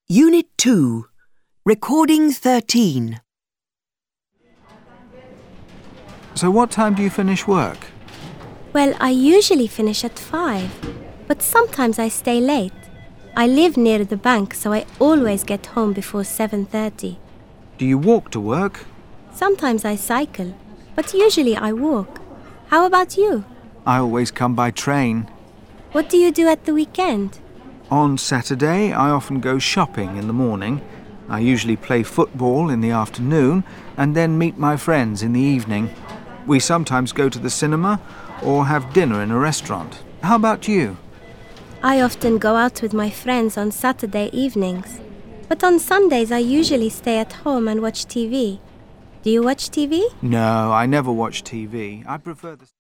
Unit 2, Recording 13. So what time do you finish work? Well, I usually finish at 5, but sometimes I stay late. I live near the bank, so I always get home before 7:30. Do you walk to work? Sometimes I cycle, but usually I walk. How about you? I always come by train. What do you do at the weekend? On Saturday, I often go shopping in the morning. I usually play football in the afternoon and then meet my friends in the evening. We sometimes go to the cinema or have dinner in a restaurant. How about you? I often go out with my friends on Saturday evenings. But on Sundays I usually stay at home and watch TV. Do you watch TV? No, I never watch TV. I prefer the